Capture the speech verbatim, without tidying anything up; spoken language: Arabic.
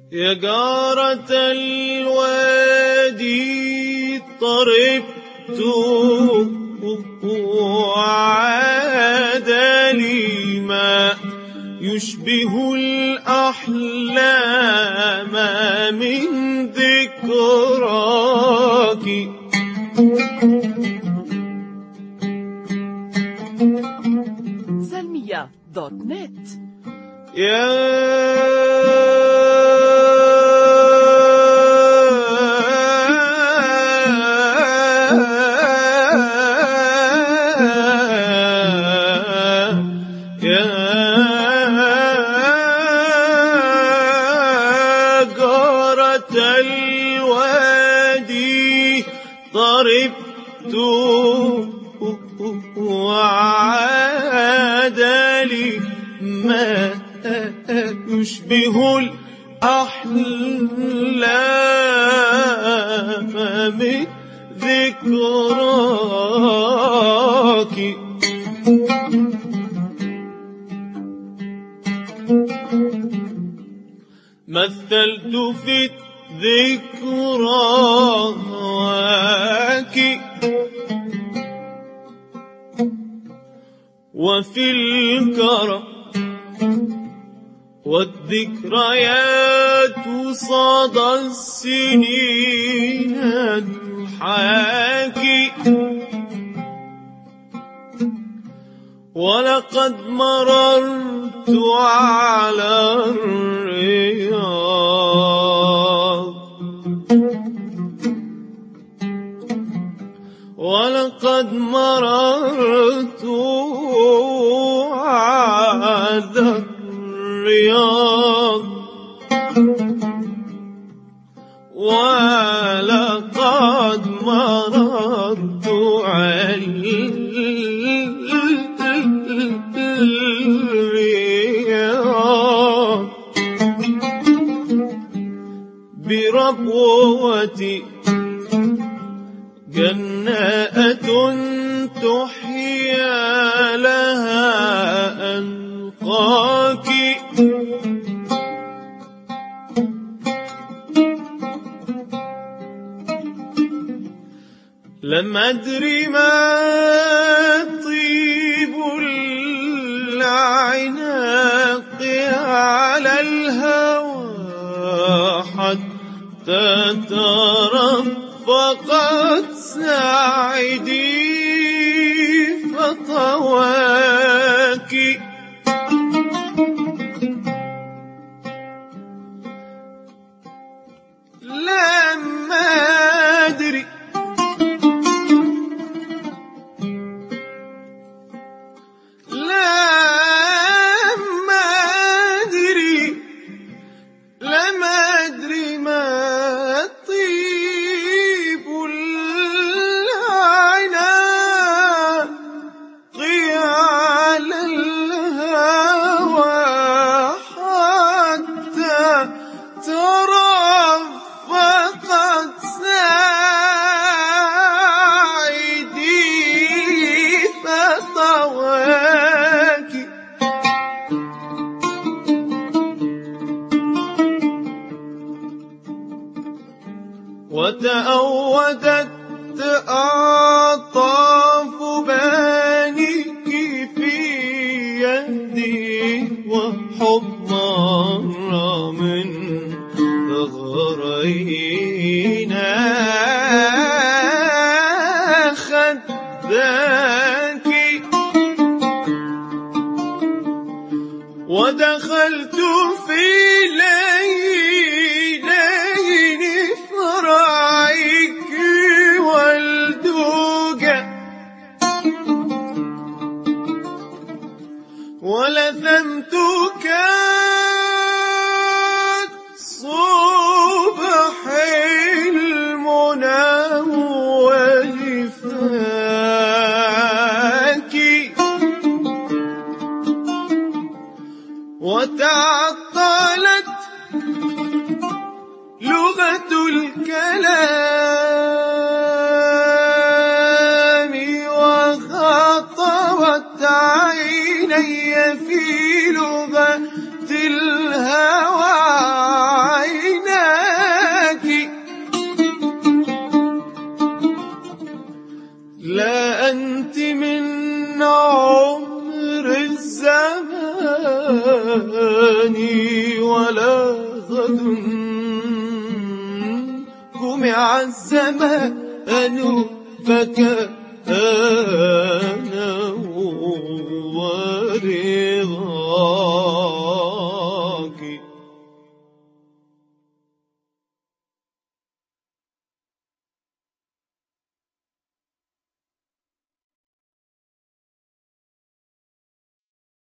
يا جارة الوادي طربت وعاد لي ما يشبه الأحلام من ذكراك. سلمية دوت نت. يا الوادي طربت وعاد لي ما يشبه الأحلام من ذكراك. مثلت في ذكراك وفي الكرم والذكريات صدى السنين تحاكي. ولقد مررت على الرياض ولقد مررت على الرياض ولقد مررت على الرياض بربوتي جناءة تحيا لها ألقاك. لم أدري ما طيب العناق على الهوى حتى ترفقت ساعدي فطواك. لما أدري لما أدري لما أدري ما طيب العناق على الهوى حتى ترفقت ساعدي فطواك. وتأودت أعطاف بانك في يدي وحضر من ثغرينا خداك. ودخلت في ليلين فرعك والدوجة ولثمتك صبح المنور فاك. وتعطلت لغة الكلام وخطبت عيني في لغة الهوى بني ولا غد جمع الزمان فكان ورد